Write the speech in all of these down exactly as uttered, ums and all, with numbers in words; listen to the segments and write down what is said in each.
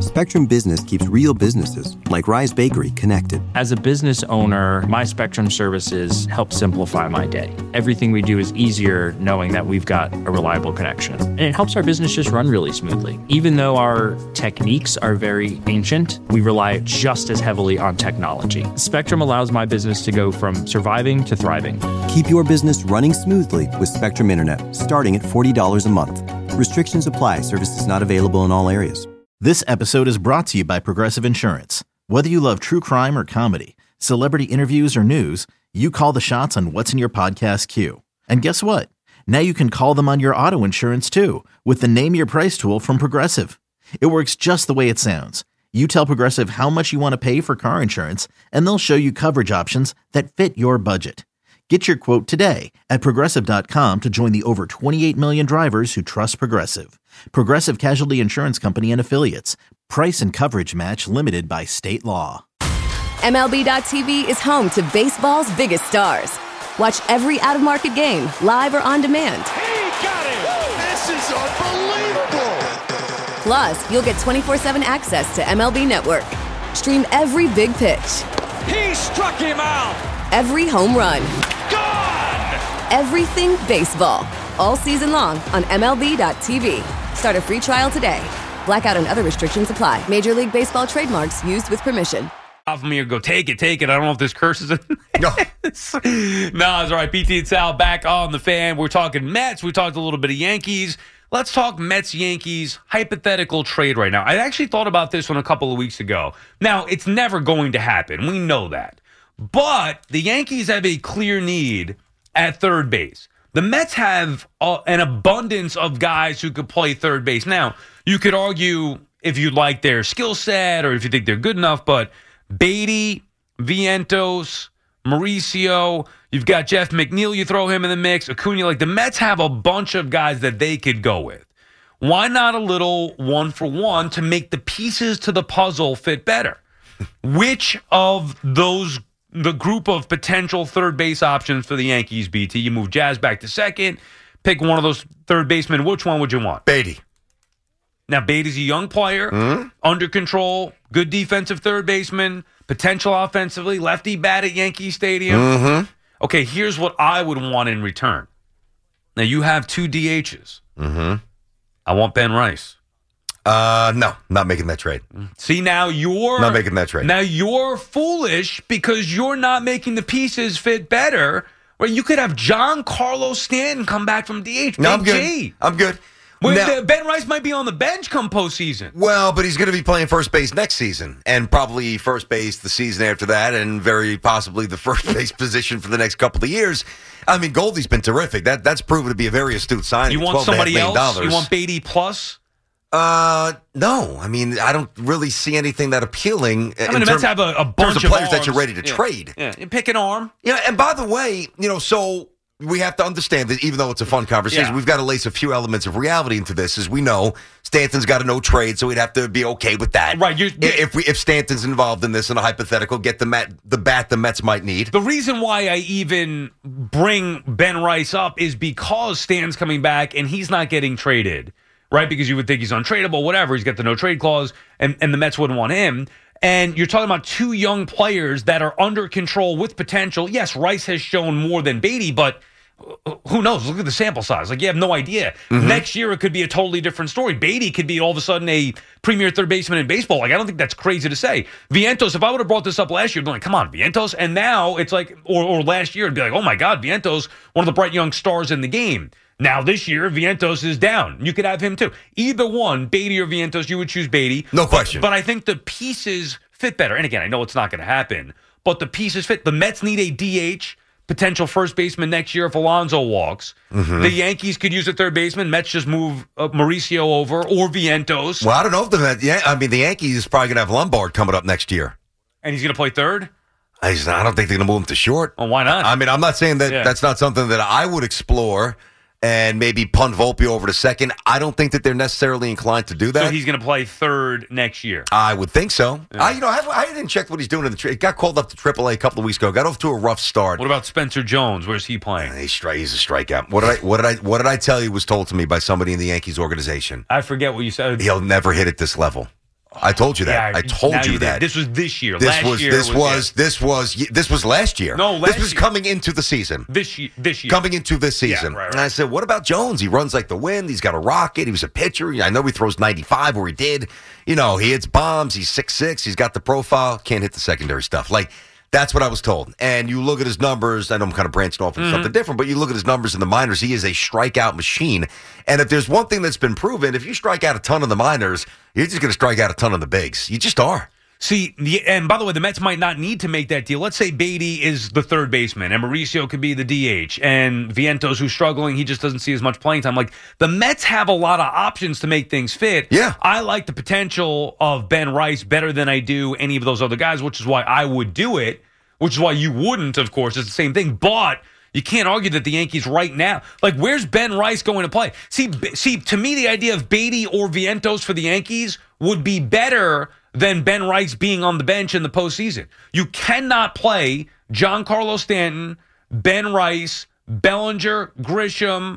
Spectrum Business keeps real businesses, like Rise Bakery, connected. As a business owner, my Spectrum services help simplify my day. Everything we do is easier knowing that we've got a reliable connection. And it helps our business just run really smoothly. Even though our techniques are very ancient, we rely just as heavily on technology. Spectrum allows my business to go from surviving to thriving. Keep your business running smoothly with Spectrum Internet, starting at forty dollars a month. Restrictions apply. Services not available in all areas. This episode is brought to you by Progressive Insurance. Whether you love true crime or comedy, celebrity interviews or news, you call the shots on what's in your podcast queue. And guess what? Now you can call them on your auto insurance too with the Name Your Price tool from Progressive. It works just the way it sounds. You tell Progressive how much you want to pay for car insurance, and they'll show you coverage options that fit your budget. Get your quote today at Progressive dot com to join the over twenty-eight million drivers who trust Progressive. Progressive Casualty Insurance Company and Affiliates. Price and coverage match limited by state law. M L B dot T V is home to baseball's biggest stars. Watch every out-of-market game, live or on demand. He got it! This is unbelievable! Plus, you'll get twenty-four seven access to M L B Network. Stream every big pitch. He struck him out! Every home run. Gone! Everything baseball. All season long on M L B dot T V. Start a free trial today. Blackout and other restrictions apply. Major League Baseball trademarks used with permission. Off of me or go, take it, take it. I don't know if this curse is in No. no, it's all right. P T and Sal back on the Fan. We're talking Mets. We talked a little bit of Yankees. Let's talk Mets-Yankees hypothetical trade right now. I actually thought about this one a couple of weeks ago. Now, it's never going to happen. We know that. But the Yankees have a clear need at third base. The Mets have uh, an abundance of guys who could play third base. Now, you could argue if you like their skill set or if you think they're good enough, but Beatty, Vientos, Mauricio, you've got Jeff McNeil, you throw him in the mix, Acuna, like the Mets have a bunch of guys that they could go with. Why not a little one for one to make the pieces to the puzzle fit better? Which of those, the group of potential third base options for the Yankees, B T, you move Jazz back to second, pick one of those third basemen, which one would you want? Beatty. Now, Beatty's a young player, Mm-hmm. under control, good defensive third baseman, potential offensively, lefty bat at Yankee Stadium. Mm-hmm. Okay, here's what I would want in return. Now, you have two D Hs. Mm-hmm. I want Ben Rice. Uh, no, not making that trade. See, now you're Not making that trade. Now you're foolish because you're not making the pieces fit better. Right? You could have John Carlos Stanton come back from D H. No, I'm good. G. I'm good. Well, Now- the- Ben Rice might be on the bench come postseason. Well, but he's going to be playing first base next season, and probably first base the season after that, and very possibly the first base position for the next couple of years. I mean, Goldie's been terrific. That that's proven to be a very astute signing. You want somebody else? dollars. You want Beatty plus? Uh, no. I mean, I don't really see anything that appealing. I mean, the Mets have a, a bunch of of players that arms. you're ready to Yeah. trade. Yeah, you pick an arm. Yeah, and by the way, you know, so we have to understand that even though it's a fun conversation, Yeah. we've got to lace a few elements of reality into this. As we know, Stanton's got a no trade, so we'd have to be okay with that. Right, you're- if we if Stanton's involved in this in a hypothetical, get the Met, the bat the Mets might need. The reason why I even bring Ben Rice up is because Stan's coming back and he's not getting traded, right? Because you would think he's untradeable, whatever. He's got the no trade clause, and, and the Mets wouldn't want him. And you're talking about two young players that are under control with potential. Yes, Rice has shown more than Beatty, but who knows? Look at the sample size. Like, you have no idea. Mm-hmm. Next year, it could be a totally different story. Beatty could be all of a sudden a premier third baseman in baseball. Like, I don't think that's crazy to say. Vientos, if I would have brought this up last year, I'd be like, come on, Vientos. And now it's like, or, or last year, it'd be like, oh my God, Vientos, one of the bright young stars in the game. Now this year, Vientos is down. You could have him too. Either one, Beatty or Vientos, you would choose Beatty. No question. But, but I think the pieces fit better. And again, I know it's not going to happen, but the pieces fit. The Mets need a D H, potential first baseman next year if Alonso walks. Mm-hmm. The Yankees could use a third baseman. Mets just move uh, Mauricio over or Vientos. Well, I don't know if the Mets, yeah, I mean, the Yankees is probably going to have Lombard coming up next year. And he's going to play third? I, just, I don't think they're going to move him to short. Well, why not? I mean, I'm not saying that Yeah. that's not something that I would explore and maybe punt Volpe over to second. I don't think that they're necessarily inclined to do that. So he's going to play third next year. I would think so. I, you know, I, I didn't check what he's doing in the. He got called up to triple A a couple of weeks ago. Got off to a rough start. What about Spencer Jones? Where's he playing? He's, stri- he's a strikeout. What did I? What did I? What did I tell you was told to me by somebody in the Yankees organization? I forget what you said. He'll never hit at this level. I told you that. Yeah, I told now you, you that. did. This was this year. This last was year this was, was yeah. this was this was last year. No, last this was year. coming into the season. this year. This year. Coming into this season. Yeah, right, right. And I said, what about Jones? He runs like the wind. He's got a rocket. He was a pitcher. I know he throws ninety-five where he did. You know, he hits bombs. He's six six. He's got the profile. Can't hit the secondary stuff. Like, that's what I was told. And you look at his numbers. I know I'm kind of branching off into Mm-hmm. something different, but you look at his numbers in the minors. He is a strikeout machine. And if there's one thing that's been proven, if you strike out a ton in the minors, you're just going to strike out a ton in the bigs. You just are. See, the- and by the way, the Mets might not need to make that deal. Let's say Beatty is the third baseman, and Mauricio could be the D H, and Vientos, who's struggling, he just doesn't see as much playing time. Like, the Mets have a lot of options to make things fit. Yeah. I like the potential of Ben Rice better than I do any of those other guys, which is why I would do it, which is why you wouldn't, of course. It's the same thing, but you can't argue that the Yankees right now, like, where's Ben Rice going to play? See, b- see, to me, the idea of Beatty or Vientos for the Yankees would be better than Ben Rice being on the bench in the postseason. You cannot play Giancarlo Stanton, Ben Rice, Bellinger, Grisham,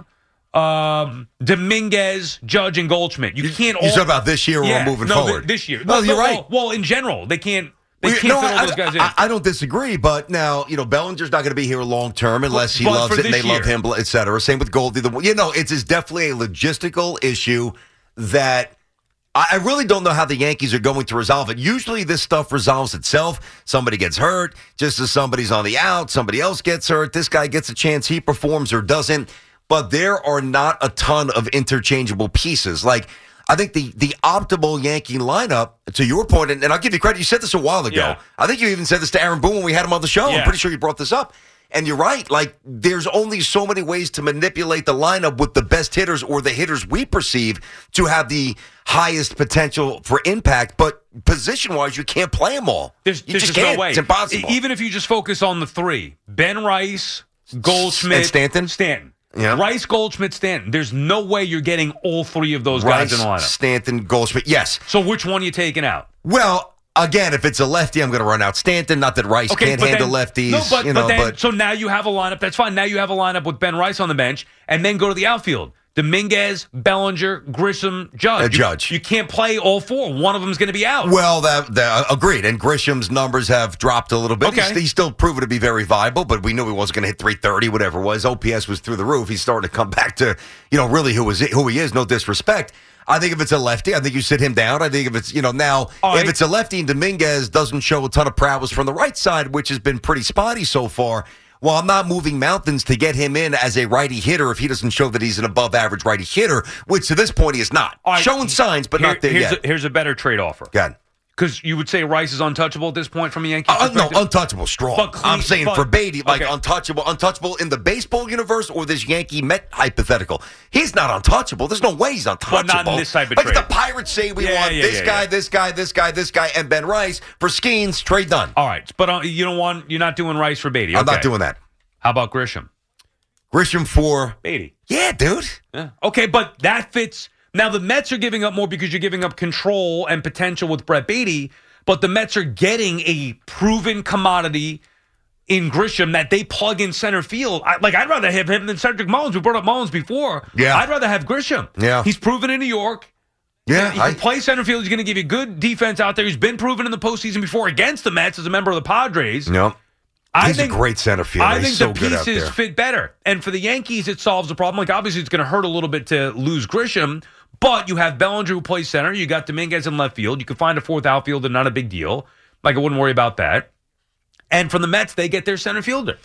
um, Dominguez, Judge, and Goldschmidt. You can't. You all, talk about this year or yeah, moving no, forward? th- this year. No, you're well, right. Well, in general, they can't. They Well, can't no, fit all I, those guys in. I, I don't disagree, but now, you know, Bellinger's not going to be here long term unless he But loves for it and they this love year. him, et cetera. Same with Goldie. The, you know, it's, it's definitely a logistical issue that I, I really don't know how the Yankees are going to resolve it. Usually this stuff resolves itself. Somebody gets hurt, just as somebody's on the out, somebody else gets hurt. This guy gets a chance, he performs or doesn't. But there are not a ton of interchangeable pieces. Like, I think the the optimal Yankee lineup, to your point, and, and I'll give you credit, you said this a while ago. Yeah. I think you even said this to Aaron Boone when we had him on the show. Yeah. I'm pretty sure you brought this up. And you're right. Like, there's only so many ways to manipulate the lineup with the best hitters or the hitters we perceive to have the highest potential for impact. But position-wise, you can't play them all. There's, you there's just just can't. no way. It's impossible. E- Even if you just focus on the three, Ben Rice, Goldschmidt, And Stanton? Stanton. Yeah. Rice, Goldschmidt, Stanton. There's no way you're getting all three of those Rice, guys in the lineup. Stanton, Goldschmidt. Yes. So which one are you taking out? Well, again, if it's a lefty, I'm going to run out Stanton. Not that Rice can't but handle then- lefties. No, but, you know, but then, but so now you have a lineup. That's fine. Now you have a lineup with Ben Rice on the bench, and then go to the outfield. Dominguez, Bellinger, Grisham, Judge. Uh, You- Judge. You, can't play all four. One of them's going to be out. well, that, that agreed. And Grisham's numbers have dropped a little bit. Okay. He's, he's still proven to be very viable, but we knew he wasn't going to hit three thirty, whatever it was. O P S was through the roof. He's starting to come back to, you know, really who is who he is. No disrespect. I think if it's a lefty, I think you sit him down. I think if it's, you know, now, All if right. it's a lefty and Dominguez doesn't show a ton of prowess from the right side, which has been pretty spotty so far, well, I'm not moving mountains to get him in as a righty hitter if he doesn't show that he's an above average righty hitter, which to this point he is not. All right. Showing signs, but Here- not there here's yet. A, here's a better trade offer. Go ahead. Because you would say Rice is untouchable at this point from a Yankee Uh, no, perspective? untouchable, strong. But clean- I'm saying but- for Beatty, like okay. untouchable, untouchable in the baseball universe or this Yankee Met hypothetical. He's not untouchable. There's no way he's untouchable. But not in this type of like trade. the Pirates say we Yeah, want yeah, this yeah, guy, yeah. this guy, this guy, this guy, and Ben Rice for Skeens. Trade done. All right, but uh, you don't want you're not doing Rice for Beatty. I'm Okay. not doing that. How about Grisham? Grisham for Beatty. yeah, dude. Yeah. Okay, but that fits. Now the Mets are giving up more because you're giving up control and potential with Brett Beatty, but the Mets are getting a proven commodity in Grisham that they plug in center field. I, like I'd rather have him than Cedric Mullins. We brought up Mullins before. Yeah. I'd rather have Grisham. Yeah. He's proven in New York. Yeah, He I, can play center field. He's going to give you good defense out there. He's been proven in the postseason before against the Mets as a member of the Padres. no. I He's think, a great center fielder. I He's think so the good out pieces there. fit better. And for the Yankees, it solves the problem. Like, obviously, it's going to hurt a little bit to lose Grisham, but you have Bellinger who plays center. You got Dominguez in left field. You can find a fourth outfielder, not a big deal. Like, I wouldn't worry about that. And from the Mets, they get their center fielder.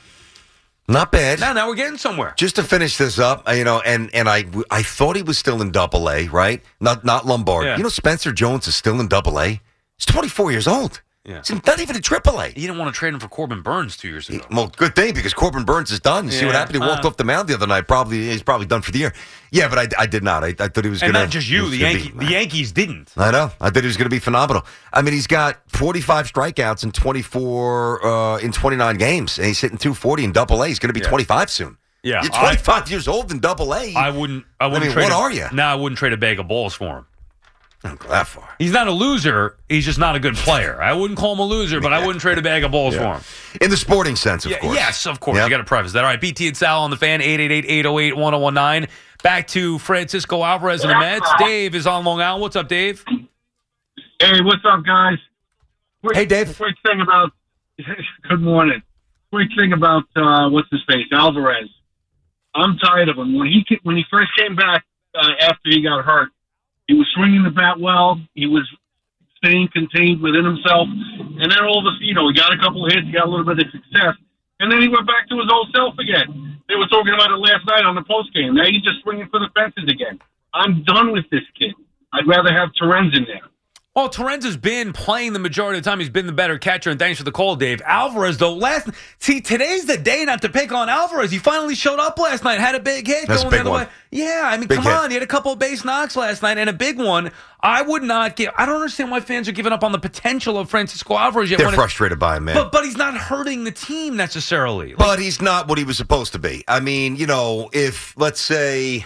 Not bad. Now, now we're getting somewhere. Just to finish this up, you know, and and I I thought he was still in Double A, right? Not not Lombard. Yeah. You know, Spencer Jones is still in Double A. He's twenty-four years old. Yeah. He's not even in Triple A. You didn't want to trade him for Corbin Burns two years ago. Well, good thing because Corbin Burns is done. You see what Yeah, happened? He walked uh. off the mound the other night. Probably he's probably done for the year. Yeah, but I, I did not. I, I thought he was And going to. not just you. The, Yankee, the Yankees didn't. I know. I thought he was going to be phenomenal. I mean, he's got forty-five strikeouts in twenty-four uh, in twenty-nine games, and he's hitting two forty in Double A. He's going to be Yeah. twenty-five soon. Yeah, You're I- twenty-five years old in Double A. I wouldn't. I wouldn't mean, trade what a- are you? No, I wouldn't trade a bag of balls for him. Don't go that far. He's not a loser. He's just not a good player. I wouldn't call him a loser, but I wouldn't trade a bag of balls for him. In the sporting sense, of Yeah, course. yes, of course. Yep. You got to preface that. All right, B T and Sal on the fan, eight eight eight, eight oh eight, one oh one nine. Back to Francisco Alvarez and the Mets. Dave is on Long Island. What's up, Dave? Hey, what's up, guys? Quick, Hey, Dave. Quick thing about. Good morning. Quick thing about uh, what's his face, Alvarez. I'm tired of him. When he when he first came back uh, after he got hurt, he was swinging the bat well. He was staying contained within himself, and then all of a sudden, you know, he got a couple of hits, he got a little bit of success, and then he went back to his old self again. They were talking about it last night on the postgame. Now he's just swinging for the fences again. I'm done with this kid. I'd rather have Torrens in there. Well, Torrens has been playing the majority of the time. He's been the better catcher, and thanks for the call, Dave. Alvarez, though, last see today's the day not to pick on Alvarez. He finally showed up last night, had a big hit. That's going a big the other one. way. Yeah, I mean, Big come hit. on. He had a couple of base knocks last night and a big one. I would not give. I don't understand why fans are giving up on the potential of Francisco Alvarez yet. They're when it- frustrated by him, man. But but he's not hurting the team necessarily. Like, But he's not what he was supposed to be. I mean, you know, if, let's say,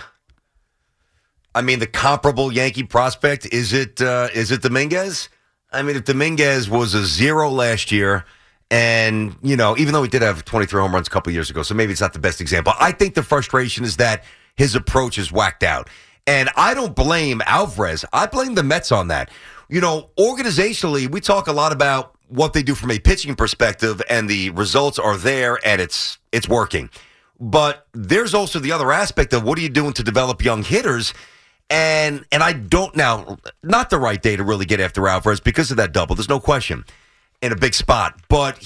I mean, the comparable Yankee prospect, is it uh, is it Dominguez? I mean, if Dominguez was a zero last year, and, you know, even though he did have twenty-three home runs a couple years ago, so maybe it's not the best example. I think the frustration is that his approach is whacked out. And I don't blame Alvarez. I blame the Mets on that. You know, organizationally, we talk a lot about what they do from a pitching perspective, and the results are there, and it's it's working. But there's also the other aspect of what are you doing to develop young hitters? And and I don't now, not the right day to really get after Alvarez because of that double. There's no question in a big spot. But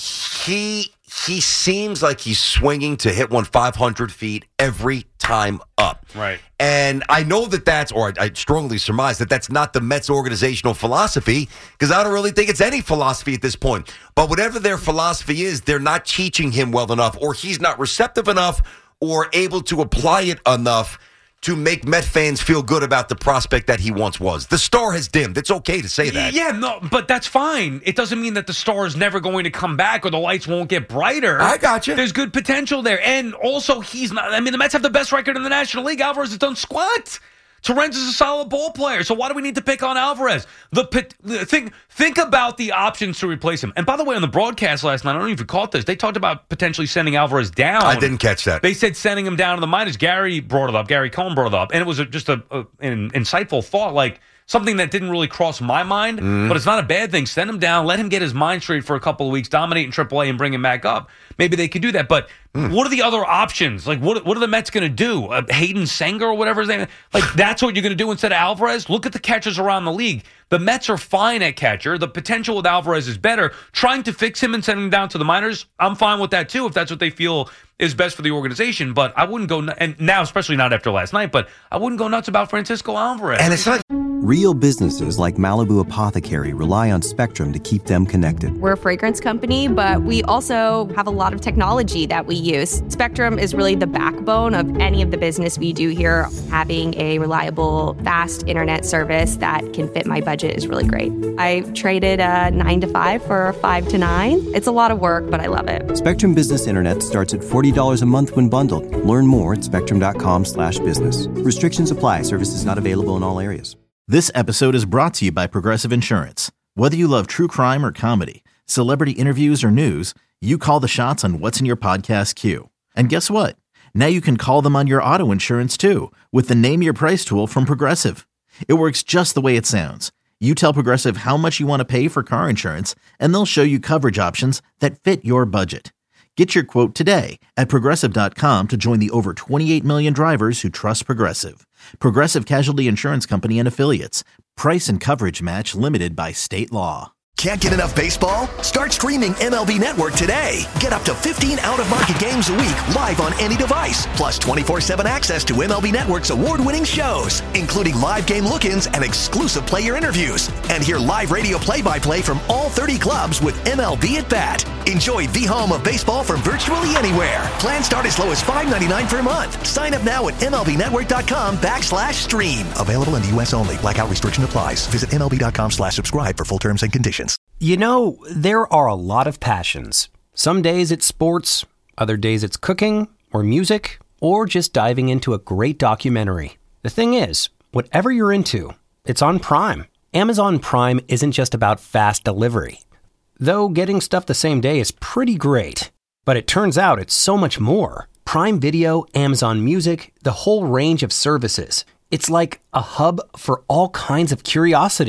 he he seems like he's swinging to hit one five hundred feet every time up. Right. And I know that that's, or I, I strongly surmise that that's not the Mets organizational philosophy, because I don't really think it's any philosophy at this point. But whatever their philosophy is, they're not teaching him well enough, or he's not receptive enough or able to apply it enough to make Met fans feel good about the prospect that he once was. The star has dimmed. It's okay to say that. Yeah, no, but that's fine. It doesn't mean that the star is never going to come back or the lights won't get brighter. I got you. There's good potential there. And also, he's not, I mean, the Mets have the best record in the National League. Alvarez has done squat. Torrens is a solid ball player, so why do we need to pick on Alvarez? The, the think think about the options to replace him. And by the way, on the broadcast last night, I don't know if you caught this, they talked about potentially sending Alvarez down. I didn't catch that. They said sending him down to the minors. Gary brought it up. Gary Cohen brought it up, and it was a, just a, a, an insightful thought, like something that didn't really cross my mind, Mm-hmm. but it's not a bad thing. Send him down, let him get his mind straight for a couple of weeks, dominate in triple A, and bring him back up. Maybe they could do that, but Mm. what are the other options? Like, what what are the Mets going to do? Uh, Hayden Sanger or whatever his name is? Like, that's what you're going to do instead of Alvarez? Look at the catchers around the league. The Mets are fine at catcher. The potential with Alvarez is better. Trying to fix him and sending him down to the minors, I'm fine with that too, if that's what they feel is best for the organization. But I wouldn't go, and now, especially not after last night, but I wouldn't go nuts about Francisco Alvarez. And it's not. Real businesses like Malibu Apothecary rely on Spectrum to keep them connected. We're a fragrance company, but we also have a lot of technology that we use. Spectrum is really the backbone of any of the business we do here. Having a reliable, fast internet service that can fit my budget is really great. I traded a nine to five for a five to nine. It's a lot of work, but I love it. Spectrum Business Internet starts at forty dollars a month when bundled. Learn more at spectrum.com slash business. Restrictions apply. Services not available in all areas. This episode is brought to you by Progressive Insurance. Whether you love true crime or comedy, celebrity interviews or news, you call the shots on what's in your podcast queue. And guess what? Now you can call them on your auto insurance too with the Name Your Price tool from Progressive. It works just the way it sounds. You tell Progressive how much you want to pay for car insurance, and they'll show you coverage options that fit your budget. Get your quote today at Progressive dot com to join the over twenty-eight million drivers who trust Progressive. Progressive Casualty Insurance Company and Affiliates. Price and coverage match limited by state law. Can't get enough baseball? Start streaming M L B Network today. Get up to fifteen out-of-market games a week live on any device. Plus twenty-four seven access to M L B Network's award-winning shows, including live game look-ins and exclusive player interviews. And hear live radio play-by-play from all thirty clubs with M L B at Bat. Enjoy the home of baseball from virtually anywhere. Plans start as low as five ninety-nine per month. Sign up now at MLBnetwork.com backslash stream. Available in the U S only. Blackout restriction applies. Visit MLB.com slash subscribe for full terms and conditions. You know, there are a lot of passions. Some days it's sports, other days it's cooking, or music, or just diving into a great documentary. The thing is, whatever you're into, it's on Prime. Amazon Prime isn't just about fast delivery. Though getting stuff the same day is pretty great. But it turns out it's so much more. Prime Video, Amazon Music, the whole range of services. It's like a hub for all kinds of curiosity.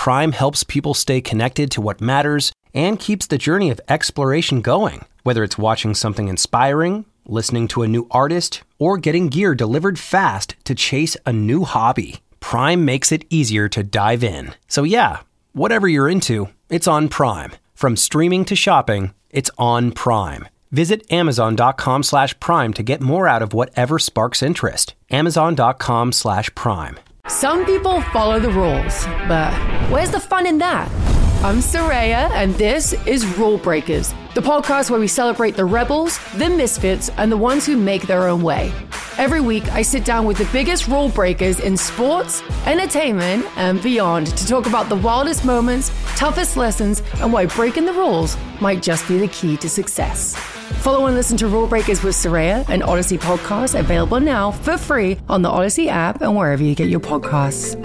Prime helps people stay connected to what matters and keeps the journey of exploration going. Whether it's watching something inspiring, listening to a new artist, or getting gear delivered fast to chase a new hobby, Prime makes it easier to dive in. So yeah, whatever you're into, it's on Prime. From streaming to shopping, it's on Prime. Visit amazon.com slash prime to get more out of whatever sparks interest. Amazon.com slash prime. Some people follow the rules, but where's the fun in that? I'm Soraya, and this is Rule Breakers, the podcast where we celebrate the rebels, the misfits, and the ones who make their own way. Every week, I sit down with the biggest rule breakers in sports, entertainment, and beyond to talk about the wildest moments, toughest lessons, and why breaking the rules might just be the key to success. Follow and listen to Rule Breakers with Soraya, an Odyssey podcast available now for free on the Odyssey app and wherever you get your podcasts.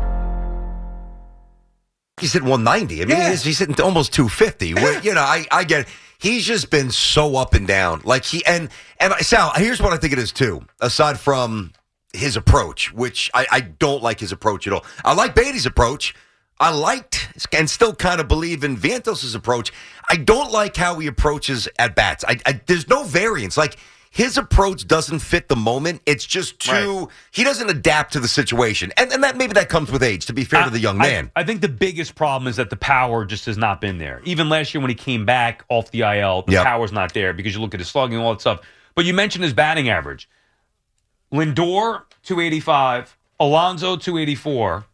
He's hitting one ninety. I mean, yeah. he's, he's hitting almost two fifty. Where, you know, I, I get it. He's just been so up and down. Like he and and Sal, here's what I think it is too. Aside from his approach, which I, I don't like his approach at all. I like Beatty's approach. I liked and still kind of believe in Vientos' approach. I don't like how he approaches at bats. I, I there's no variance. Like his approach doesn't fit the moment. It's just too. Right. He doesn't adapt to the situation, and and that maybe that comes with age. To be fair I, to the young man, I, I think the biggest problem is that the power just has not been there. Even last year when he came back off the I L, the yep. power's not there because you look at his slugging and all that stuff. But you mentioned his batting average: Lindor two eighty-five, Alonso two eighty-four.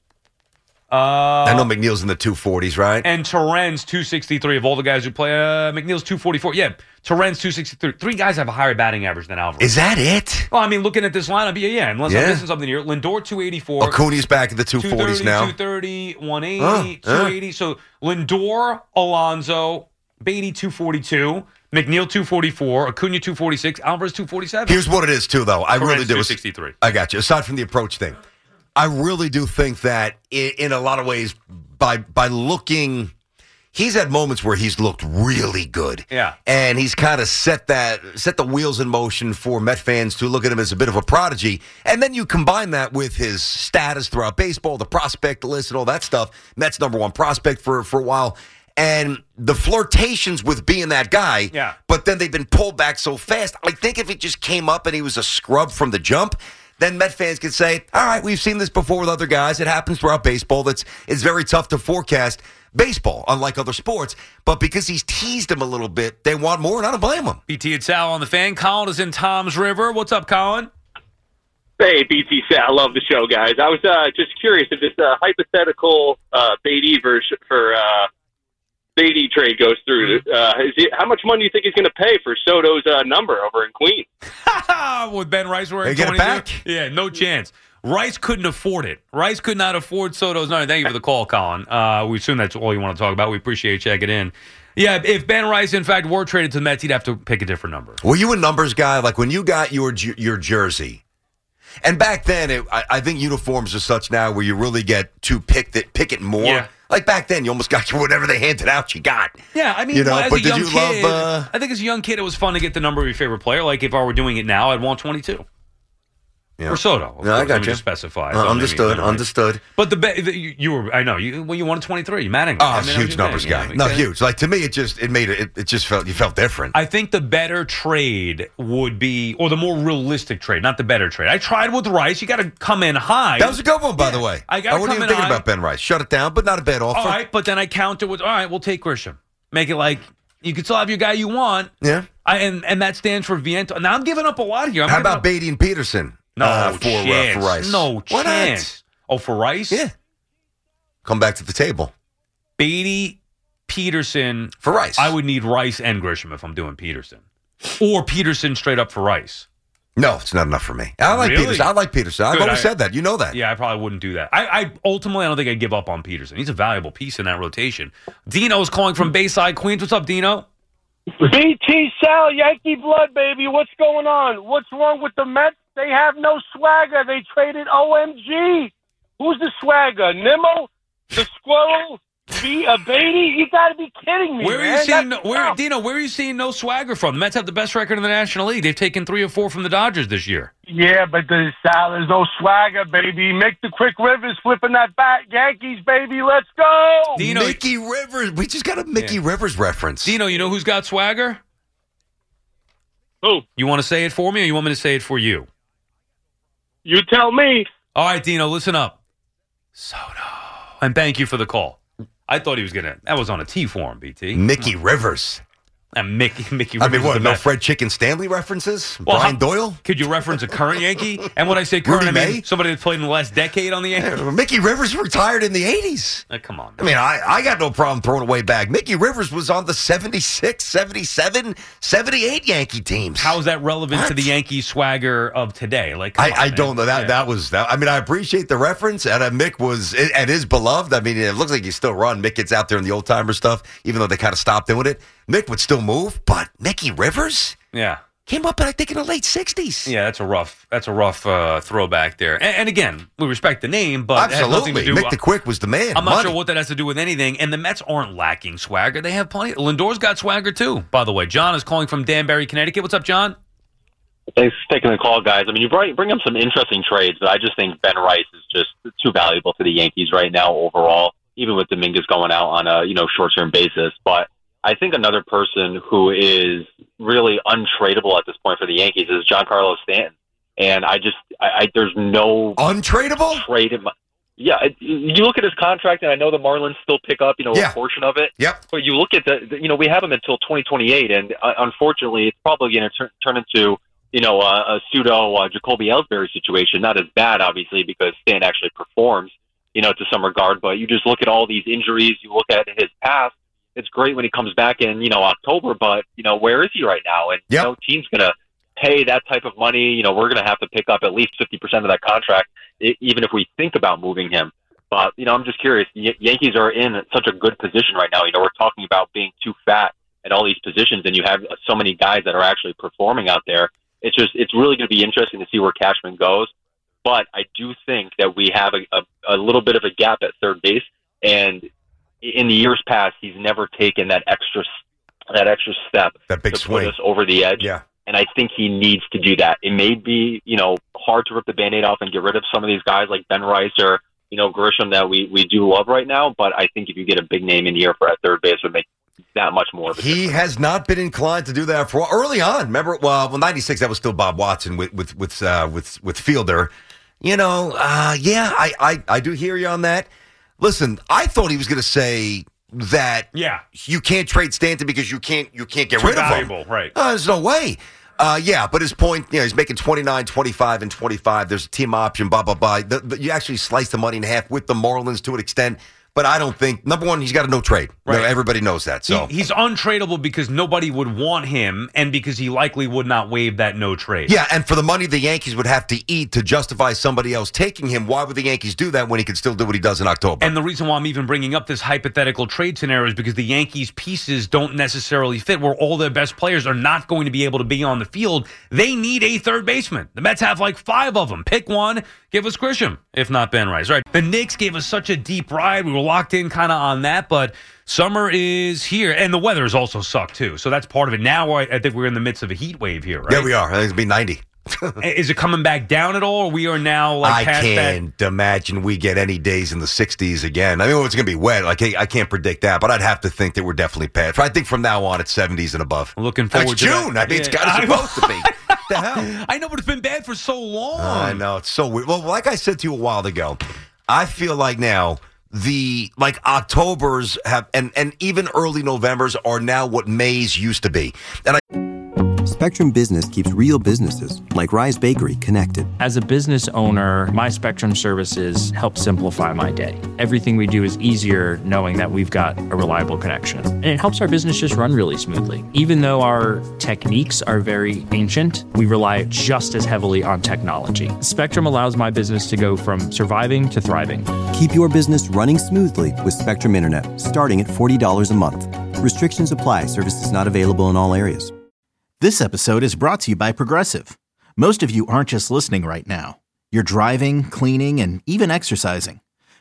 Uh, I know McNeil's in the two forties, right? And Torrens two sixty-three. Of all the guys who play, uh, McNeil's two forty-four. Yeah, Torrens two sixty-three. Three guys have a higher batting average than Alvarez. Is that it? Well, I mean, looking at this lineup, yeah, yeah. Unless yeah. I'm missing something here. Lindor two eighty-four. Acuna's back in the two forties now. two thirty, one eighty, uh, two eighty. Uh. So Lindor, Alonso, Beatty two forty-two. McNeil two forty-four, Acuna two forty-six, Alvarez two forty-seven. Here's what it is too, though. I Torrens really do. two sixty-three. I got you. Aside from the approach thing, I really do think that in, in a lot of ways, by by looking, he's had moments where he's looked really good. Yeah. And he's kind of set that set the wheels in motion for Met fans to look at him as a bit of a prodigy. And then you combine that with his status throughout baseball, the prospect list and all that stuff. Mets number one prospect for, for a while. And the flirtations with being that guy. Yeah. But then they've been pulled back so fast. I think if it just came up and he was a scrub from the jump, then Met fans could say, all right, we've seen this before with other guys. It happens throughout baseball. That's It's very tough to forecast baseball, unlike other sports. But because he's teased him a little bit, they want more, and I don't blame him. B T and Sal on the Fan. Colin is in Tom's River. What's up, Colin? Hey, B T Sal. I love the show, guys. I was uh, just curious if this uh, hypothetical uh, Beatty version for uh, Beatty trade goes through. Uh, is he, how much money do you think he's going to pay for Soto's uh, number over in Queens? With Ben Rice wearing they get it back? Yeah, no chance. Rice couldn't afford it. Rice could not afford Soto's number. Thank you for the call, Colin. Uh, we assume that's all you want to talk about. We appreciate you checking in. Yeah, if Ben Rice, in fact, were traded to the Mets, he'd have to pick a different number. Were you a numbers guy? Like when you got your your jersey, and back then, it, I, I think uniforms are such now where you really get to pick it, pick it more. Yeah. Like back then, you almost got whatever they handed out, you got. Yeah, I mean, you know, well, as but a did young you kid, love? Uh, I think as a young kid, it was fun to get the number of your favorite player. Like if I were doing it now, I'd want twenty-two. Yeah. Or Soto. No, I got you. Specify. Uh, understood. Understood. But the, the you, you were, I know you. Well, you wanted twenty-three. Manning. Oh, I I was a huge numbers guy. Yeah, no, okay. huge. Like to me, it just it made it. It, it just felt you felt different. I think the better trade would be, or the more realistic trade, not the better trade. I tried with Rice. You got to come in high. That was a good one, by yeah, the way. I got I to wasn't come even in thinking high. about Ben Rice. Shut it down, but not a bad offer. All right, but then I counter with, all right, we'll take Grisham. Make it like you can still have your guy you want. Yeah. I, and and that stands for Vientos. Now I'm giving up a lot here. I'm How about up, Beatty and Peterson? No uh, for, chance. Uh, for Rice. No Why chance. Not? Oh, for Rice? Yeah. Come back to the table. Beatty, Peterson. For Rice. I would need Rice and Grisham if I'm doing Peterson. Or Peterson straight up for Rice. No, it's not enough for me. I like Really? Peterson. I like Peterson. I've Good, always I- said that. You know that. Yeah, I probably wouldn't do that. I, I ultimately, I don't think I'd give up on Peterson. He's a valuable piece in that rotation. Dino's calling from Bayside, Queens. What's up, Dino? B T Sal, Yankee blood, baby. What's going on? What's wrong with the Mets? They have no swagger. They traded O M G. Who's the swagger? Nimmo? The squirrel? Be a Beatty? You got to be kidding me, Where man. are you seeing That's no, where, tough. Dino? Where are you seeing no swagger from? The Mets have the best record in the National League. They've taken three or four from the Dodgers this year. Yeah, but there's, Sal, there's no swagger, baby. Make the quick Rivers flipping that bat. Yankees, baby, let's go. Dino, Mickey Rivers. We just got a Mickey Yeah. Rivers reference. Dino, you know who's got swagger? Who? You want to say it for me, or you want me to say it for you? You tell me. All right, Dino, listen up. Soto. And thank you for the call. I thought he was gonna. That was on a T form, B T. Mickey Rivers. And Mickey, Mickey. I Rivers mean, what? is the No best. Fred Chicken Stanley references? Well, Brian how- Doyle? Could you reference a current Yankee? And when I say current, Rudy I mean May? somebody that played in the last decade on the Yankees. Yeah, Mickey Rivers retired in the eighties. Uh, come on. I mean, I, I got no problem throwing it way back. Mickey Rivers was on the seventy-six, seventy-seven, seventy-eight Yankee teams. How is that relevant What? to the Yankee swagger of today? Like, come I, on, I man. don't know. That Yeah. that was that. I mean, I appreciate the reference, and uh, Mick was and is beloved. I mean, it looks like he's still run. Mick gets out there in the old timer stuff, even though they kind of stopped doing it. Mick would still move, but Mickey Rivers Yeah. came up, I think, in the late sixties. Yeah, that's a rough. That's a rough uh, throwback there. And, and again, we respect the name, but it has nothing Absolutely, to do. Mick the Quick was the man. I'm not Money. sure what that has to do with anything. And the Mets aren't lacking swagger; they have plenty. Lindor's got swagger too. By the way, John is calling from Danbury, Connecticut. What's up, John? Thanks for taking the call, guys. I mean, you bring, bring up some interesting trades, but I just think Ben Rice is just too valuable to the Yankees right now overall, even with Dominguez going out on a you know short-term basis. But I think another person who is really untradeable at this point for the Yankees is Giancarlo Stanton. And I just, I, I there's no untradeable trade in my, yeah, it- you look at his contract, and I know the Marlins still pick up, you know, Yeah. a portion of it. Yep. But you look at the, the you know, we have him until twenty twenty-eight, and uh, unfortunately, it's probably going to turn turn into, you know, uh, a pseudo uh, Jacoby Ellsbury situation. Not as bad, obviously, because Stan actually performs, you know, to some regard. But you just look at all these injuries. You look at his past. It's great when he comes back in, you know, October. But you know, where is he right now? And Yep. you know, team's going to pay that type of money. You know, we're going to have to pick up at least fifty percent of that contract, I- even if we think about moving him. But you know, I'm just curious. Y- Yankees are in such a good position right now. You know, we're talking about being too fat at all these positions, and you have so many guys that are actually performing out there. It's just, it's really going to be interesting to see where Cashman goes. But I do think that we have a, a, a little bit of a gap at third base, and in the years past, he's never taken that extra that extra step That big to swing. put us over the edge. Yeah. And I think he needs to do that. It may be, you know, hard to rip the Band-Aid off and get rid of some of these guys like Ben Rice or, you know, Grisham that we, we do love right now. But I think if you get a big name in here for at third base, it would make that much more of a He has not been inclined to do that for early on. Remember, well, well, ninety-six that was still Bob Watson with with with uh, with, with Fielder. You know, uh, yeah, I, I I do hear you on that. Listen, I thought he was going to say that Yeah. you can't trade Stanton because you can't you can't get Too rid valuable, of him. right. Uh, there's no way. Uh, yeah, but his point, you know, he's making twenty-nine, twenty-five, and twenty-five. There's a team option, blah, blah, blah. The, the, you actually slice the money in half with the Marlins to an extent. But I don't think, number one, he's got a no trade. Right. No, everybody knows that. So He, he's untradeable because nobody would want him, and because he likely would not waive that no trade. yeah, and for the money the Yankees would have to eat to justify somebody else taking him, why would the Yankees do that when he could still do what he does in October? And the reason why I'm even bringing up this hypothetical trade scenario is because the Yankees' pieces don't necessarily fit, where all their best players are not going to be able to be on the field. They need a third baseman. The Mets have like five of them. Pick one, give us Grisham, if not Ben Rice. Right? The Knicks gave us such a deep ride. We were locked in kind of on that, but summer is here, and the weather has also sucked too. So that's part of it. Now I, I think we're in the midst of a heat wave here, right? Yeah, we are. I think it's going to be ninety. Is it coming back down at all, or we are now like I past that? can't imagine we get any days in the sixties again. I mean, it's going to be wet. Like, I can't predict that, but I'd have to think that we're definitely past. I think from now on, it's seventies and above. Looking forward It's to June. that. I mean, it's Yeah, got I it's know. supposed to be. What the hell? I know, but it's been bad for so long. I know. It's so weird. Well, like I said to you a while ago, I feel like now the like Octobers have and, and even early Novembers are now what Mays used to be. And I Spectrum Business keeps real businesses, like Rise Bakery, connected. As a business owner, my Spectrum services help simplify my day. Everything we do is easier knowing that we've got a reliable connection. And it helps our business just run really smoothly. Even though our techniques are very ancient, we rely just as heavily on technology. Spectrum allows my business to go from surviving to thriving. Keep your business running smoothly with Spectrum Internet, starting at forty dollars a month. Restrictions apply. Services not available in all areas. This episode is brought to you by Progressive. Most of you aren't just listening right now. You're driving, cleaning, and even exercising.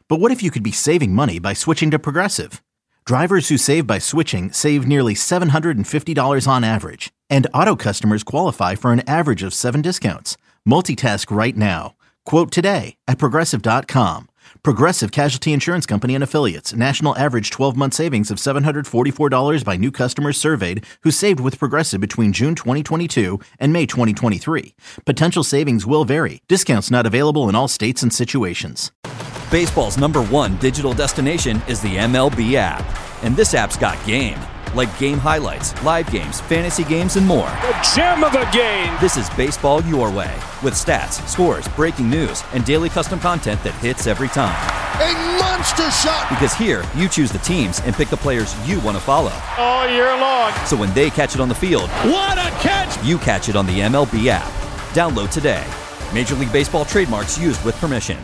But what if you could be saving money by switching to Progressive? Drivers who save by switching save nearly seven hundred fifty dollars on average, and auto customers qualify for an average of seven discounts. Multitask right now. Quote today at Progressive dot com. Progressive Casualty Insurance Company and Affiliates. National average twelve-month savings of seven hundred forty-four dollars by new customers surveyed who saved with Progressive between June twenty twenty-two and May twenty twenty-three. Potential savings will vary. Discounts not available in all states and situations. Baseball's number one digital destination is the M L B app. And this app's got game. Like game highlights, live games, fantasy games, and more. The gem of the game. This is baseball your way. With stats, scores, breaking news, and daily custom content that hits every time. A monster shot. Because here, you choose the teams and pick the players you want to follow. All year long. So when they catch it on the field, what a catch! You catch it on the M L B app. Download today. Major League Baseball trademarks used with permission.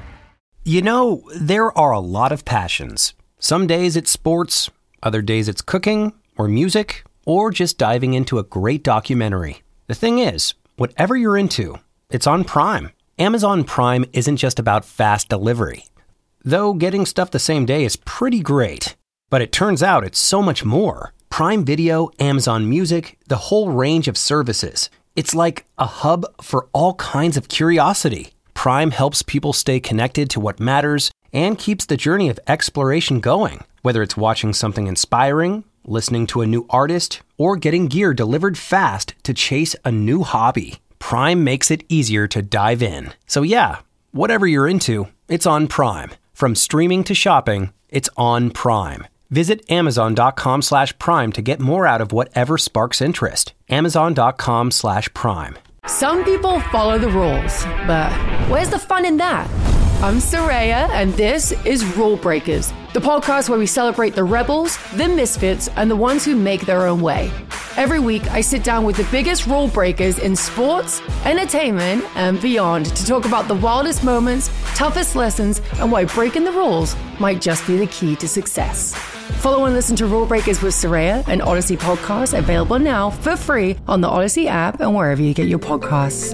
You know, there are a lot of passions. Some days it's sports, other days it's cooking or music, or just diving into a great documentary. The thing is, whatever you're into, it's on Prime. Amazon Prime isn't just about fast delivery. Though getting stuff the same day is pretty great. But it turns out it's so much more. Prime Video, Amazon Music, the whole range of services. It's like a hub for all kinds of curiosity. Prime helps people stay connected to what matters and keeps the journey of exploration going. Whether it's watching something inspiring, listening to a new artist, or getting gear delivered fast to chase a new hobby, Prime makes it easier to dive in. So yeah, whatever you're into, it's on Prime. From streaming to shopping, it's on Prime. Visit Amazon.com slash Prime to get more out of whatever sparks interest. Amazon.com slash Prime. Some people follow the rules, but where's the fun in that? I'm Soraya, and this is Rule Breakers, the podcast where we celebrate the rebels, the misfits, and the ones who make their own way. Every week, I sit down with the biggest rule breakers in sports, entertainment, and beyond to talk about the wildest moments, toughest lessons, and why breaking the rules might just be the key to success. Follow and listen to Rule Breakers with Soraya, an Odyssey podcast available now for free on the Odyssey app and wherever you get your podcasts.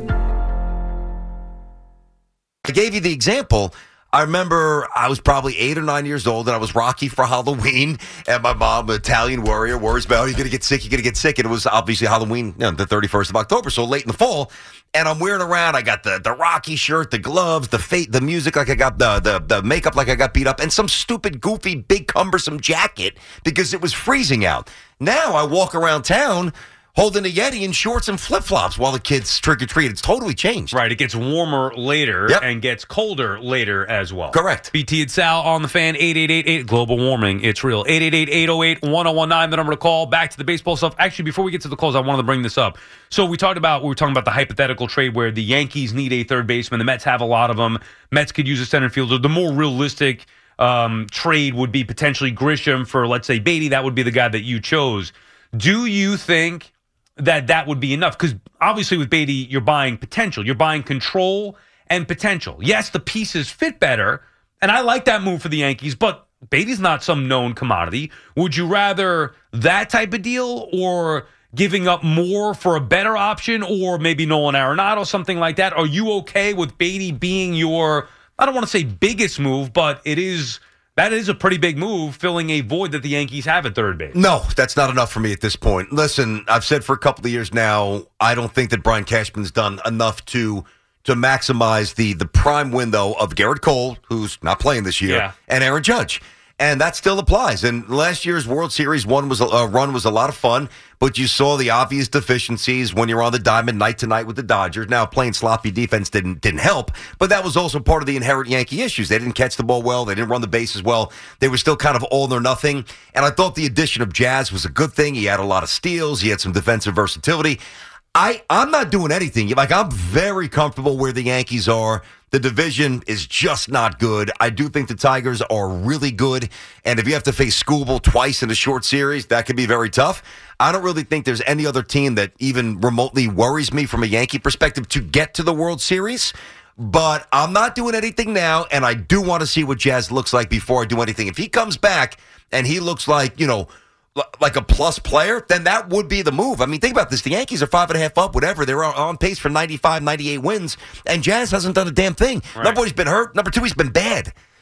I gave you the example. I remember I was probably eight or nine years old, and I was Rocky for Halloween, and my mom, an Italian warrior, worries about, oh, you're going to get sick, you're going to get sick. And it was obviously Halloween, you know, the thirty-first of October, so late in the fall. And I'm wearing around. I got the, the Rocky shirt, the gloves, the fate, the music like I got, the, the, the makeup like I got beat up, and some stupid, goofy, big, cumbersome jacket because it was freezing out. Now I walk around town holding a Yeti in shorts and flip-flops while the kids trick-or-treat. It's totally changed. Right. It gets warmer later Yep. and gets colder later as well. Correct. B T and Sal on the Fan, eight eight eight eight, global warming. It's real. eight eight eight, eight oh eight, one oh one nine, the number to call. Back to the baseball stuff. Actually, before we get to the calls, I wanted to bring this up. So we talked about, we were talking about the hypothetical trade where the Yankees need a third baseman. The Mets have a lot of them. Mets could use a center fielder. The more realistic um, trade would be potentially Grisham for, let's say, Beatty. That would be the guy that you chose. Do you think that that would be enough? Because obviously with Beatty, you're buying potential. You're buying control and potential. Yes, the pieces fit better, and I like that move for the Yankees, but Beatty's not some known commodity. Would you rather that type of deal or giving up more for a better option, or maybe Nolan Arenado, something like that? Are you okay with Beatty being your, I don't want to say biggest move, but it is... That is a pretty big move, filling a void that the Yankees have at third base. No, that's not enough for me at this point. Listen, I've said for a couple of years now, I don't think that Brian Cashman's done enough to to maximize the the prime window of Garrett Cole, who's not playing this year, Yeah. and Aaron Judge. And that still applies. And last year's World Series one was a uh, run was a lot of fun, but you saw the obvious deficiencies when you're on the diamond night to night with the Dodgers. Now, playing sloppy defense didn't didn't help, but that was also part of the inherent Yankee issues. They didn't catch the ball well. They didn't run the bases well. They were still kind of all or nothing. And I thought the addition of Jazz was a good thing. He had a lot of steals. He had some defensive versatility. I, I'm not doing anything. Like, I'm very comfortable where the Yankees are. The division is just not good. I do think the Tigers are really good. And if you have to face Skubal twice in a short series, that could be very tough. I don't really think there's any other team that even remotely worries me from a Yankee perspective to get to the World Series. But I'm not doing anything now, and I do want to see what Jazz looks like before I do anything. If he comes back and he looks like, you know, like a plus player, then that would be the move. I mean, think about this. The Yankees are five and a half up, whatever. They're on pace for ninety-five, ninety-eight wins, and Jazz hasn't done a damn thing. Right. Number one, he's been hurt. Number two, he's been bad.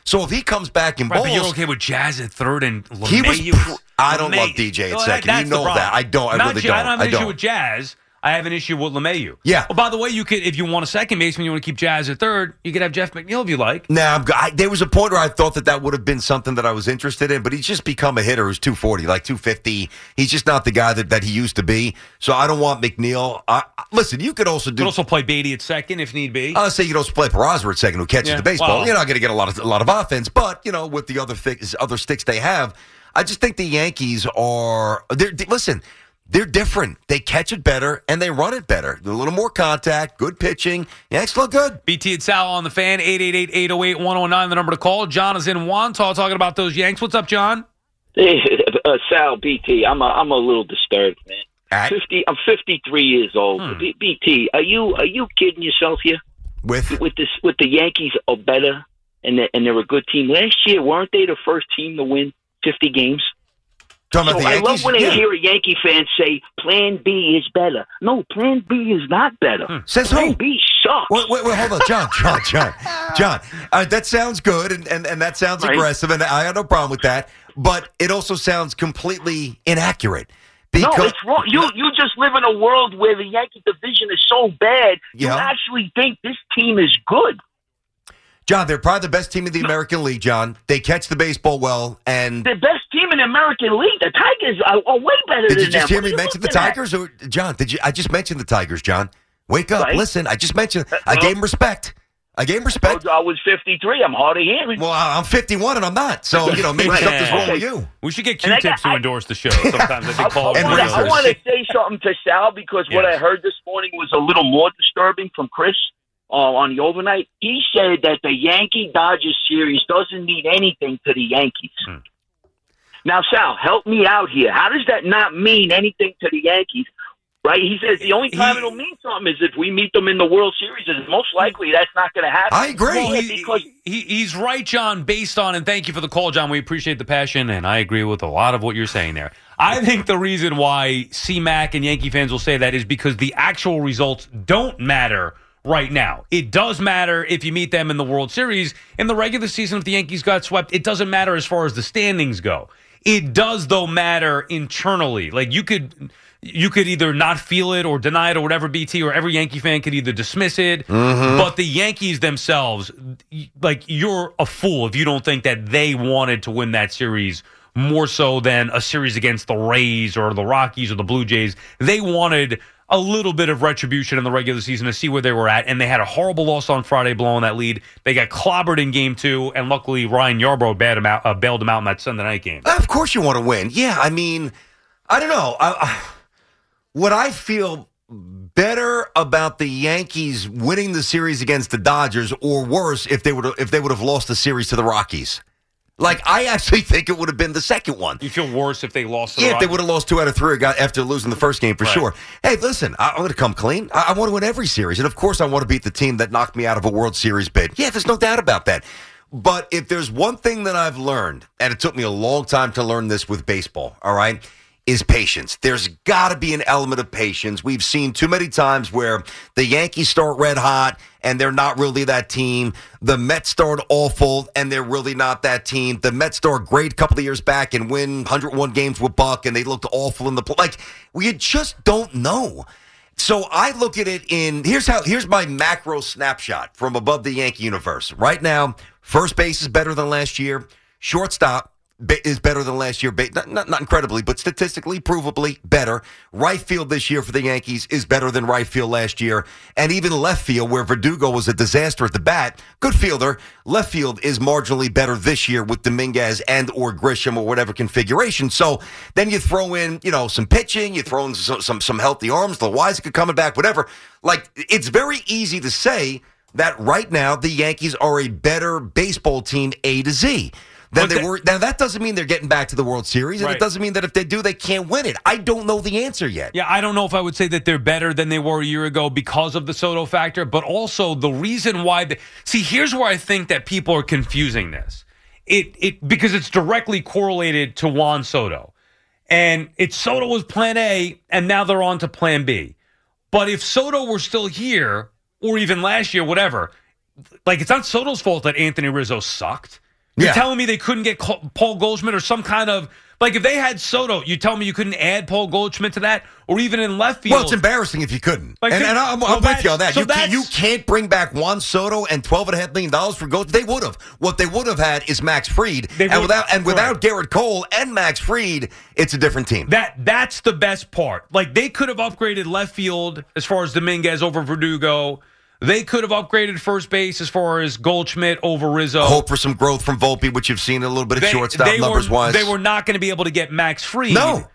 So if he comes back and Right, bowls, but you're okay with Jazz at third and LeMahieu? he was. Pr- I don't LeMahieu- love D J at Well, second. that's You the know problem. that. I don't. I Not really J- don't. I don't have an I issue don't. with Jazz. I have an issue with LeMahieu. Yeah. Oh, by the way, you could, if you want a second baseman, you want to keep Jazz at third, you could have Jeff McNeil if you like. Now, I'm, I, there was a point where I thought that that would have been something that I was interested in, but he's just become a hitter who's two forty, like two fifty. He's just not the guy that, that he used to be. So I don't want McNeil. I, listen, you could also do. You could also play Beatty at second if need be. I'll say you could also play Peraza at second, who catches Yeah, the baseball. well. You're not going to get a lot of a lot of offense, but you know, with the other th- other sticks they have, I just think the Yankees are. They're, they, listen. They're different. They catch it better, and they run it better. A little more contact, good pitching. Yanks look good. B T and Sal on the Fan, eight eight eight, eight oh eight, one oh nine, the number to call. John is in Wantagh talking about those Yanks. What's up, John? Hey, uh, Sal, B T, I'm a, I'm a little disturbed, man. Fifty, I'm fifty-three years old. Hmm. B- BT, are you are you kidding yourself here? With with this, with the Yankees are better, and they're, and they're a good team. Last year, weren't they the first team to win fifty games? Talking So about the I Yankees? love when I Yeah. hear a Yankee fan say, Plan B is better. No, Plan B is not better. Hmm. Says Plan who? B sucks. Wait, wait, wait, hold on, John, John, John, John. Uh, that sounds good, and, and, and that sounds Right. aggressive, and I have no problem with that. But it also sounds completely inaccurate. Because, no, it's wrong. You you just live in a world where the Yankee division is so bad, you Yeah. actually think this team is good. John, they're probably the best team in the American League, John. They catch the baseball well, and The best team in the American League, the Tigers, are, are way better did than you just them. hear What me are you mention the looking at? Tigers? Or John, did you? I just mentioned the Tigers, John. Wake up, Right. listen. I just mentioned. I well- gave him respect. I gave him respect. I was fifty-three. I'm hard of hearing. Well, I'm fifty-one and I'm not. So you know, maybe Right. something's wrong Okay. with you. We should get And I Q-tips got- to I- endorse the show sometimes. I think Paul And I, wanna, I razors. want to say something to Sal because what Yes. I heard this morning was a little more disturbing from Chris uh, on the overnight. He said that the Yankee-Dodgers series doesn't mean anything to the Yankees. Hmm. Now, Sal, help me out here. How does that not mean anything to the Yankees? Right? He says the only time He- it'll mean something is if we meet them in the World Series, and most likely that's not going to happen. I agree. Well, Yeah, he- because he, he's right, John, based on, and thank you for the call, John. We appreciate the passion, and I agree with a lot of what you're saying there. I think the reason why C-Mac and Yankee fans will say that is because the actual results don't matter right now. It does matter if you meet them in the World Series. In the regular season, if the Yankees got swept, it doesn't matter as far as the standings go. It does, though, matter internally. Like, you could... You could either not feel it or deny it or whatever, B T, or every Yankee fan could either dismiss it. Mm-hmm. But the Yankees themselves, like, you're a fool if you don't think that they wanted to win that series more so than a series against the Rays or the Rockies or the Blue Jays. They wanted a little bit of retribution in the regular season to see where they were at, and they had a horrible loss on Friday blowing that lead. They got clobbered in game two, and luckily Ryan Yarbrough bailed them out, uh, bailed them out in that Sunday night game. Of course you want to win. Yeah, I mean, I don't know. I, I, would I feel better about the Yankees winning the series against the Dodgers, or worse if they would if they would have lost the series to the Rockies? Like, I actually think it would have been the second one. You feel worse if they lost to Yeah, the if they Rockies? would have lost two out of three got after losing the first game for Right. sure. Hey, listen, I, I'm going to come clean. I, I want to win every series, and of course, I want to beat the team that knocked me out of a World Series bid. Yeah, there's no doubt about that. But if there's one thing that I've learned, and it took me a long time to learn this with baseball, all right, is patience. There's got to be an element of patience. We've seen too many times where the Yankees start red hot and they're not really that team. The Mets start awful and they're really not that team. The Mets start great a couple of years back and win one hundred one games with Buck, and they looked awful in the play. Like, we just don't know. So I look at it in here's how here's my macro snapshot from above the Yankee universe. Right now, first base is better than last year. Shortstop is better than last year. Not, not, not incredibly, but statistically, provably better. Right field this year for the Yankees is better than right field last year. And even left field, where Verdugo was a disaster at the bat, good fielder, left field is marginally better this year with Dominguez and or Grisham or whatever configuration. So then you throw in, you know, some pitching, you throw in some, some, some healthy arms, Loizaga coming back, whatever. Like, it's very easy to say that right now the Yankees are a better baseball team A to Z. Then they were, now, that doesn't mean they're getting back to the World Series, and Right. it doesn't mean that if they do, they can't win it. I don't know the answer yet. Yeah, I don't know if I would say that they're better than they were a year ago because of the Soto factor, but also the reason why. The, see, here's where I think that people are confusing this. It it because it's directly correlated to Juan Soto, and it's Soto was Plan A, and now they're on to Plan B. But if Soto were still here, or even last year, whatever, like, it's not Soto's fault that Anthony Rizzo sucked. You're Yeah. telling me they couldn't get Col- Paul Goldschmidt or some kind of like if they had Soto, you tell me you couldn't add Paul Goldschmidt to that, or even in left field. Well, it's embarrassing if you couldn't. Like, and, they- and I'm, well, I'm with you that's- on that. so you, can, that's- you can't bring back Juan Soto and twelve and a half million dollars for Gold. They would have. What they would have had is Max Fried, They and would- without and without correct. Garrett Cole and Max Fried, it's a different team. That that's the best part. Like they could have upgraded left field as far as Dominguez over Verdugo. They could have upgraded first base as far as Goldschmidt over Rizzo. Hope for some growth from Volpe, which you've seen a little bit of They- shortstop they numbers were, wise. They were not going to be able to get Max Fried No.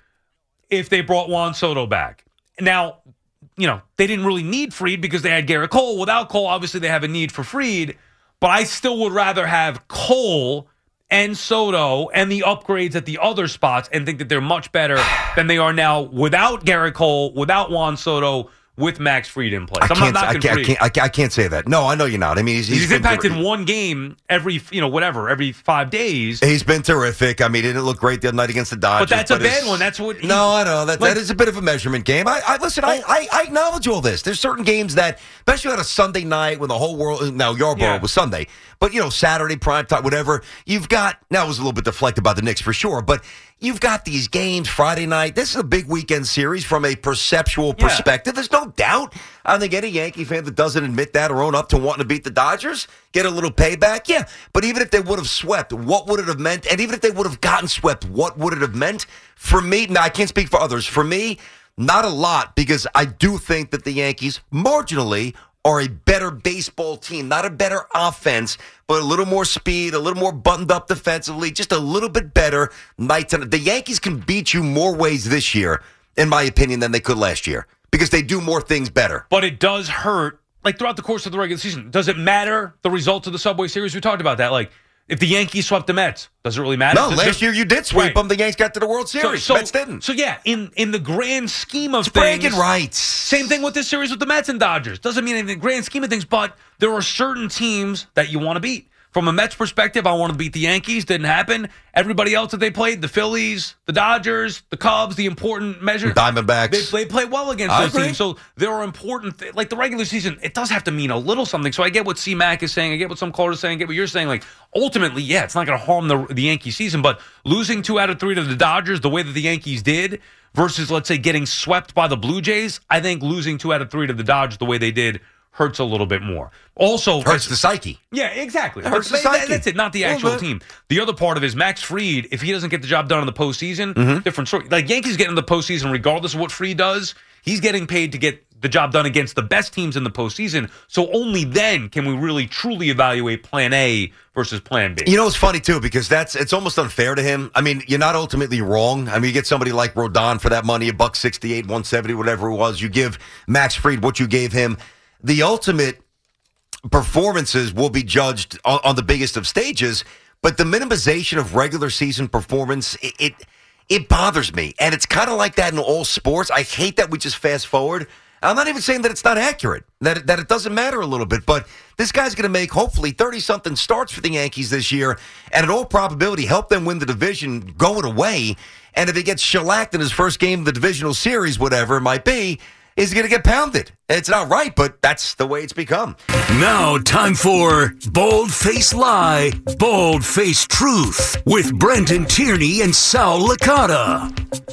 if they brought Juan Soto back. Now, you know, they didn't really need Fried because they had Garrett Cole. Without Cole, obviously they have a need for Fried, but I still would rather have Cole and Soto and the upgrades at the other spots and think that they're much better than they are now without Garrett Cole, without Juan Soto, with Max Fried in place. I I'm can't, not I, knocking can't, I, Fried. can't, I can't- I can't say that. No, I know you're not. I mean, he's, He's, he's been impacted ter- one game every, you know, whatever, every five days. He's been terrific. I mean, he didn't look great the other night against the Dodgers. But that's a bad it's- one. That's what. He, No, I know that like- that is a bit of a measurement game. I, I listen. I, I I acknowledge all this. There's certain games that, especially on a Sunday night when the whole world now Yarborough Yeah. was Sunday, but you know Saturday prime time, whatever. You've got now it was a little bit deflected by the Knicks for sure, but you've got these games Friday night. This is a big weekend series from a perceptual Yeah. perspective. There's no doubt. I think any Yankee fan that doesn't admit that or own up to wanting to beat the Dodgers, get a little payback. Yeah, but even if they would have swept, what would it have meant? And even if they would have gotten swept, what would it have meant? For me, now I can't speak for others. For me, not a lot, because I do think that the Yankees marginally are a better baseball team, not a better offense, but a little more speed, a little more buttoned up defensively, just a little bit better night to night. The Yankees can beat you more ways this year, in my opinion, than they could last year, because they do more things better. But it does hurt, like throughout the course of the regular season. Does it matter the results of the Subway Series? We talked about that. Like, if the Yankees swept the Mets, does it really matter? No, Does last it- year you did sweep Right. them. The Yankees got to the World Series. So, so, Mets didn't. So yeah, in in the grand scheme of It's things, bragging rights. Same thing with this series with the Mets and Dodgers. Doesn't mean anything in the grand scheme of things, but there are certain teams that you want to beat. From a Mets perspective, I want to beat the Yankees. Didn't happen. Everybody else that they played, the Phillies, the Dodgers, the Cubs, the important measure. Diamondbacks. They, they play well against I those agree. teams. So there are important, th- like the regular season, it does have to mean a little something. So I get what C-Mac is saying. I get what some callers are saying. I get what you're saying. Like, ultimately, yeah, it's not going to harm the, the Yankee season, but losing two out of three to the Dodgers the way that the Yankees did versus, let's say, getting swept by the Blue Jays, I think losing two out of three to the Dodgers the way they did hurts a little bit more. Also, Hurts the psyche. yeah, exactly. It hurts But the that- psyche. That's it, not the Well, actual but- team. The other part of it is Max Fried, if he doesn't get the job done in the postseason, Mhm. different story. Like Yankees get in the postseason regardless of what Fried does, he's getting paid to get the job done against the best teams in the postseason. So only then can we really truly evaluate plan A versus plan B. You know, it's funny, too, because that's it's almost unfair to him. I mean, you're not ultimately wrong. I mean, you get somebody like Rodon for that money, a buck sixty-eight, one seventy, whatever it was. You give Max Fried what you gave him. The ultimate performances will be judged on, on the biggest of stages, but the minimization of regular season performance, it it, it bothers me. And it's kind of like that in all sports. I hate that we just fast forward. I'm not even saying that it's not accurate, that it, that it doesn't matter a little bit, but this guy's going to make hopefully thirty-something starts for the Yankees this year, and in all probability help them win the division going away. And if he gets shellacked in his first game of the divisional series, whatever it might be, is going to get pounded. It's not right, but that's the way it's become. Now, time for Bold Face Lie, Bold Face Truth with Brendan Tierney and Sal Licata.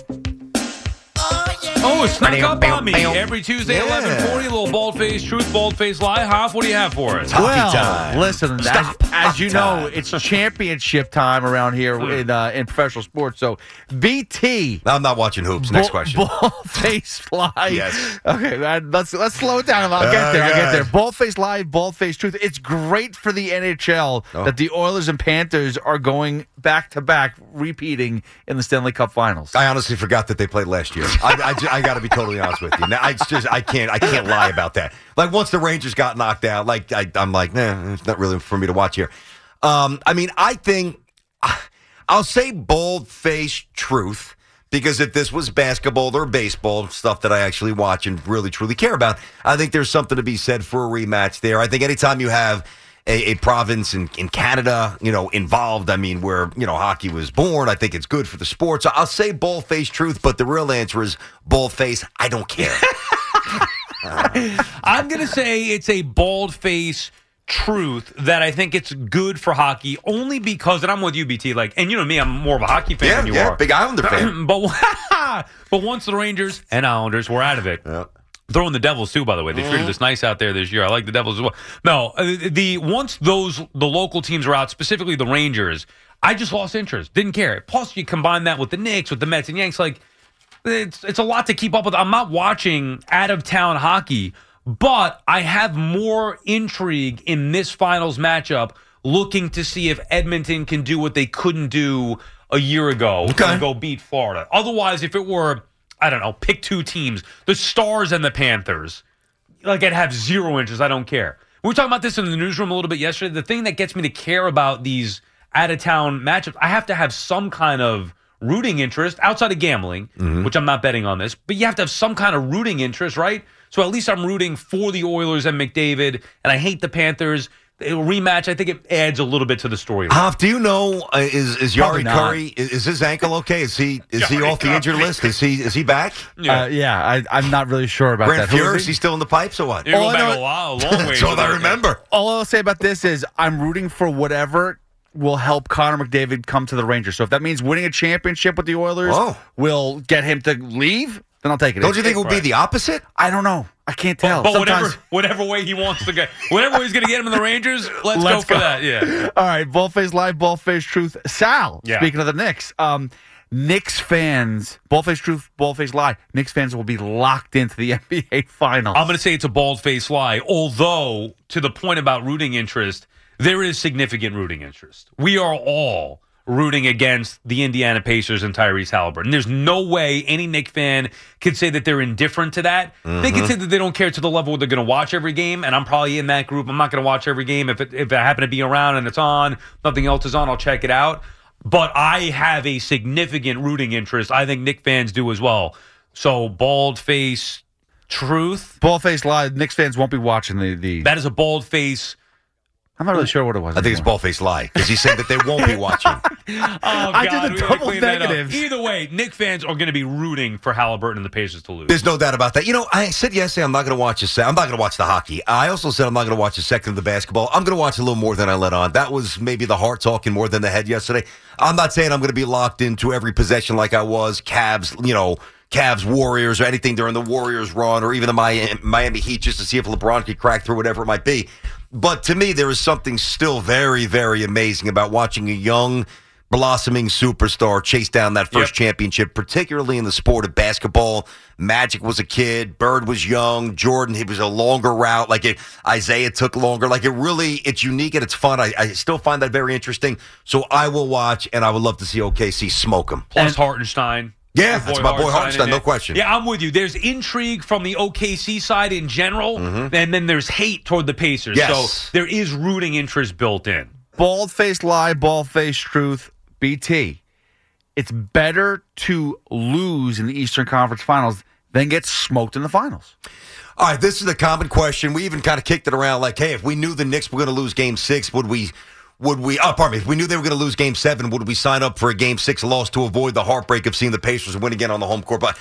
Oh, it snuck up on me. Every Tuesday, Yeah. eleven forty, a little bald-face truth, bald-face lie. Hoff, what do you have for us? Well, listen, as, Stop. as you know, Time. it's championship time around here in uh, in professional sports. So, B T. I'm not watching hoops. Next question. Ball face fly. Yes. Okay, man, let's let's slow it down. I'll get there. I'll get there. Ball face live, ball face truth. It's great for the N H L Oh. that the Oilers and Panthers are going back to back, repeating in the Stanley Cup Finals. I honestly forgot that they played last year. I, I, ju- I got to be totally honest with you. Now, I just I can't I can't lie about that. Like once the Rangers got knocked out, like I, I'm like, nah, it's not really for me to watch here. Um, I mean, I think I'll say bold face truth because if this was basketball or baseball stuff that I actually watch and really truly care about, I think there's something to be said for a rematch there. I think anytime you have A, a province in, in Canada, you know, involved. I mean, where, you know, hockey was born. I think it's good for the sport. So I'll say bold-faced truth, but the real answer is bold-face. I don't care. I'm going to say it's a bald face truth that I think it's good for hockey only because, and I'm with you, B T, like, and you know me, I'm more of a hockey fan Yeah, than you yeah, are. big Islander fan. but, but once the Rangers and Islanders were out of it, yeah. throwing the Devils too, by the way. They treated us nice out there this year. I like the Devils as well. No, uh, the once those the local teams were out, specifically the Rangers, I just lost interest. Didn't care. Plus, you combine that with the Knicks, with the Mets and Yanks, like it's it's a lot to keep up with. I'm not watching out of town hockey, but I have more intrigue in this finals matchup, looking to see if Edmonton can do what they couldn't do a year ago Okay. and go beat Florida. Otherwise, if it were, I don't know, pick two teams, the Stars and the Panthers, like I'd have zero interest. I don't care. We were talking about this in the newsroom a little bit yesterday. The thing that gets me to care about these out-of-town matchups, I have to have some kind of rooting interest outside of gambling, Mm-hmm. which I'm not betting on this, but you have to have some kind of rooting interest, right? So at least I'm rooting for the Oilers and McDavid, and I hate the Panthers. A rematch, I think it adds a little bit to the story. Hoff, do you know uh, is is Probably Yari not. Curry is, is his ankle okay? Is he is he Yari off the injured Curry. list? Is he is he back? Yeah. Uh, yeah, I, I'm not really sure about Brent that. Who Fuhr, is is he? he still in the pipes or what? You go All I back know- a while, a long way. That's all I remember. All I'll say about this is I'm rooting for whatever will help Connor McDavid come to the Rangers. So if that means winning a championship with the Oilers Oh. will get him to leave, then I'll take it. Don't you think it would be Right. the opposite? I don't know. I can't tell. But Sometimes- whatever, whatever way he wants to go, whatever way he's going to get him in the Rangers, let's, Let's go for go. that. Yeah. All right, Ballface Live, Ballface Truth. Sal, Yeah. speaking of the Knicks, um, Knicks fans, Ballface Truth, Ballface Live, Knicks fans will be locked into the N B A Finals. I'm going to say it's a bald-faced lie, although to the point about rooting interest, there is significant rooting interest. We are all rooting against the Indiana Pacers and Tyrese Halliburton. There's no way any Knick fan could say that they're indifferent to that. Mm-hmm. They can say that they don't care to the level where they're going to watch every game, and I'm probably in that group. I'm not going to watch every game. If it, if I happen to be around and it's on, nothing else is on, I'll check it out. But I have a significant rooting interest. I think Knick fans do as well. So bald-face truth, Ballface Live, Knicks fans won't be watching the. the that is a bald-face. I'm not really sure what it was. I think it's anymore. ball-faced lie because he said that they won't be watching. Oh, I God, did the we gotta double clean that up. negatives. Either way, Knick fans are going to be rooting for Halliburton and the Pacers to lose. There's no doubt about that. You know, I said yesterday I'm not going to watch a se- I'm not going to watch the hockey. I also said I'm not going to watch a second of the basketball. I'm going to watch a little more than I let on. That was maybe the heart talking more than the head yesterday. I'm not saying I'm going to be locked into every possession like I was. Cavs, you know, Cavs Warriors or anything during the Warriors run or even the Miami, Miami Heat just to see if LeBron could crack through whatever it might be. But to me, there is something still very, very amazing about watching a young, blossoming superstar chase down that first Yep. championship, particularly in the sport of basketball. Magic was a kid. Bird was young. Jordan, he was a longer route. Like it, Isaiah took longer. Like it really, it's unique and it's fun. I, I still find that very interesting. So I will watch, and I would love to see O K C smoke them. Plus Hartenstein. Yeah, Your that's my boy Hartenstein, in no there. question. Yeah, I'm with you. There's intrigue from the O K C side in general, and then there's hate toward the Pacers. Mm-hmm. Yes. So there is rooting interest built in. Bald-faced lie, bald-faced truth. B T, it's better to lose in the Eastern Conference Finals than get smoked in the finals. All right, this is a common question. We even kind of kicked it around like, hey, if we knew the Knicks were going to lose game six, would we, would we, oh, pardon me, if we knew they were going to lose game seven, would we sign up for a game six loss to avoid the heartbreak of seeing the Pacers win again on the home court? But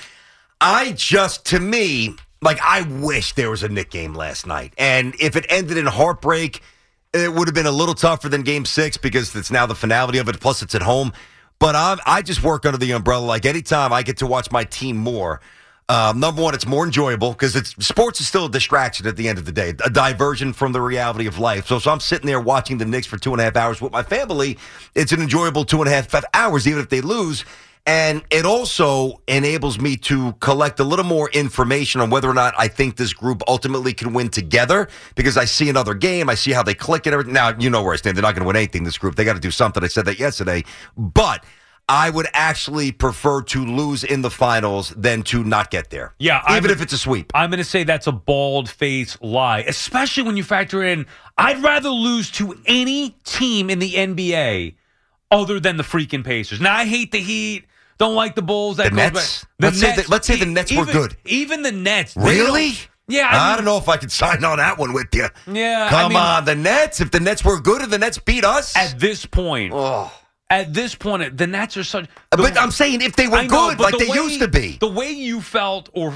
I just, to me, like, I wish there was a Knick game last night. And if it ended in heartbreak, it would have been a little tougher than game six because it's now the finality of it, plus it's at home. But I, I just work under the umbrella. Like, anytime I get to watch my team more, Um, number one, it's more enjoyable because it's sports is still a distraction at the end of the day, a diversion from the reality of life. So, so I'm sitting there watching the Knicks for two and a half hours with my family. It's an enjoyable two and a half five hours, even if they lose. And it also enables me to collect a little more information on whether or not I think this group ultimately can win together because I see another game. I see how they click and everything. Now, you know where I stand. They're not going to win anything, this group. They got to do something. I said that yesterday. But I would actually prefer to lose in the finals than to not get there. Yeah, even I'm, if it's a sweep. I'm going to say that's a bald-faced lie, especially when you factor in I'd rather lose to any team in the N B A other than the freaking Pacers. Now, I hate the Heat. Don't like the Bulls. That The goes Nets? back- The Let's say Nets. that- let's say the Nets were even, good. Even the Nets. they Really? don't- Yeah. I, I, mean, don't know if I could sign on that one with you. Yeah. Come I mean, on, the Nets. If the Nets were good and the Nets beat us. At this point. Oh. At this point, the Nets are such. But I'm saying if they were I know, good, but like the they way- used to be. The way you felt, or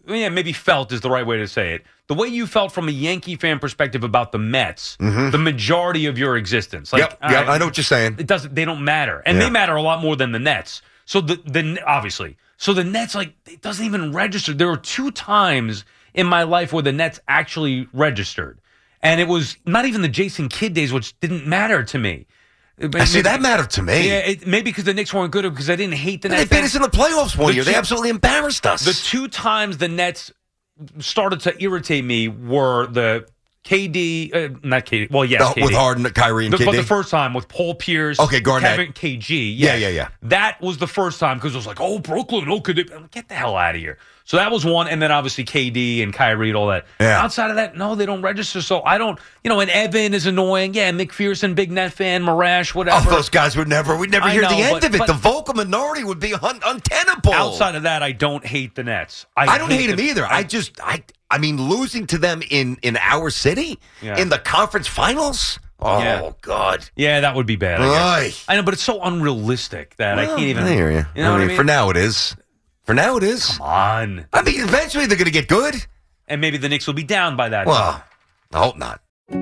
yeah, maybe felt is the right way to say it. The way you felt from a Yankee fan perspective about the Mets, Mhm. the majority of your existence. Like, Yep, all yep, I know what you're saying. It doesn't. They don't matter, and Yeah. they matter a lot more than the Nets. So the the obviously, so the Nets, like, it doesn't even register. There were two times in my life where the Nets actually registered, and it was not even the Jason Kidd days, which didn't matter to me. I see, that mattered to me. Yeah, it, maybe because the Knicks weren't good, or because I didn't hate the And Nets. they beat us in the playoffs one The year. They two- absolutely embarrassed us. The two times the Nets started to irritate me were the K D, uh, not K D, well, yes, Uh, K D. with Harden, Kyrie, and the, K D? But the first time with Paul Pierce, Okay, Garnett. Kevin, K G. Yeah, yes. yeah, yeah. That was the first time because it was like, oh, Brooklyn, oh, could they? Get the hell out of here. So that was one, and then obviously K D and Kyrie and all that. Yeah. Outside of that, no, they don't register. So I don't, you know, and Evan is annoying. Yeah, McPherson, big Net fan, Marash, whatever. Oh, those guys would never, we'd never I hear know, the end but- of it. but- The vocal minority would be un- untenable. Outside of that, I don't hate the Nets. I, don't hate, them them either. I, just, I, I mean, losing to them in in our city Yeah. in the conference finals. Oh Yeah. God. Yeah, that would be bad. I, Aye. guess. I know, but it's so unrealistic that I Well, can't even. I hear you. You know I what mean, I mean? For now, it is. For now, it is. Come on. I mean, eventually they're going to get good. And maybe the Knicks will be down by that. Well, I hope not.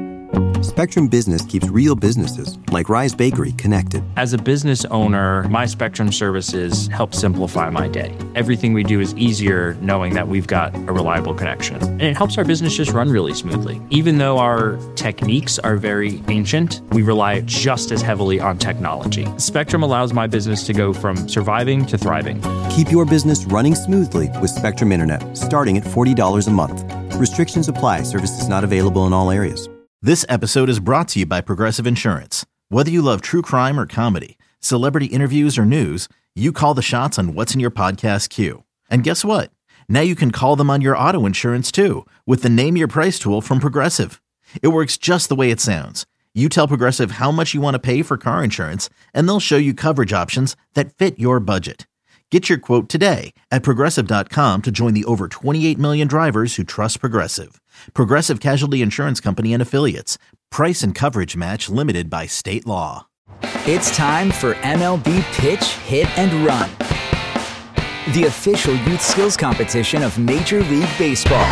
Spectrum Business keeps real businesses, like Rise Bakery, connected. As a business owner, my Spectrum services help simplify my day. Everything we do is easier knowing that we've got a reliable connection. And it helps our business just run really smoothly. Even though our techniques are very ancient, we rely just as heavily on technology. Spectrum allows my business to go from surviving to thriving. Keep your business running smoothly with Spectrum Internet, starting at forty dollars a month. Restrictions apply. Services not available in all areas. This episode is brought to you by Progressive Insurance. Whether you love true crime or comedy, celebrity interviews or news, you call the shots on what's in your podcast queue. And guess what? Now you can call them on your auto insurance too with the Name Your Price tool from Progressive. It works just the way it sounds. You tell Progressive how much you want to pay for car insurance, and they'll show you coverage options that fit your budget. Get your quote today at Progressive dot com to join the over twenty-eight million drivers who trust Progressive. Progressive Casualty Insurance Company and Affiliates. Price and coverage match limited by state law. It's time for M L B Pitch, Hit, and Run, the official youth skills competition of Major League Baseball.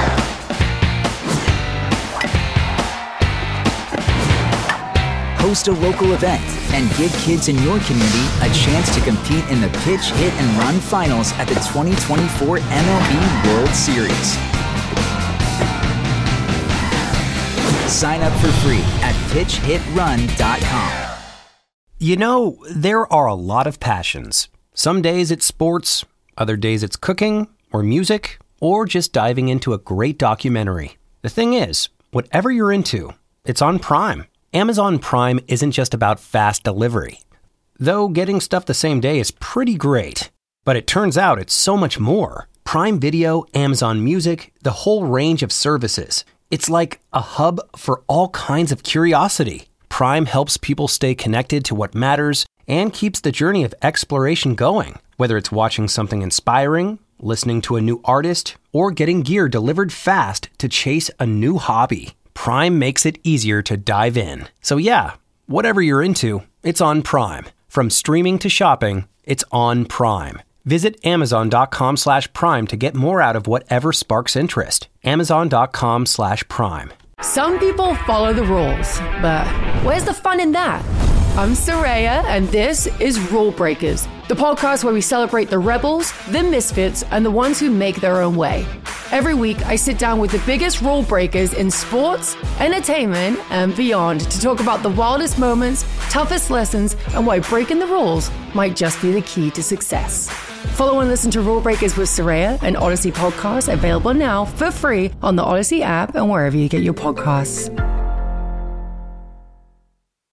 Host a local event and give kids in your community a chance to compete in the Pitch, Hit, and Run finals at the twenty twenty-four M L B World Series. Sign up for free at pitch hit run dot com. You know, there are a lot of passions. Some days it's sports, other days it's cooking, or music, or just diving into a great documentary. The thing is, whatever you're into, it's on Prime. Amazon Prime isn't just about fast delivery. Though getting stuff the same day is pretty great. But it turns out it's so much more. Prime Video, Amazon Music, the whole range of services. It's like a hub for all kinds of curiosity. Prime helps people stay connected to what matters and keeps the journey of exploration going. Whether it's watching something inspiring, listening to a new artist, or getting gear delivered fast to chase a new hobby, Prime makes it easier to dive in. So yeah, whatever you're into, it's on Prime. From streaming to shopping, it's on Prime. Visit amazon.com slash prime to get more out of whatever sparks interest. Amazon.com slash prime. Some people follow the rules, but where's the fun in that? I'm Soraya, and this is Rule Breakers, the podcast where we celebrate the rebels, the misfits, and the ones who make their own way. Every week, I sit down with the biggest rule breakers in sports, entertainment, and beyond to talk about the wildest moments, toughest lessons, and why breaking the rules might just be the key to success. Follow and listen to Rule Breakers with Soraya, an Odyssey podcast available now for free on the Odyssey app and wherever you get your podcasts.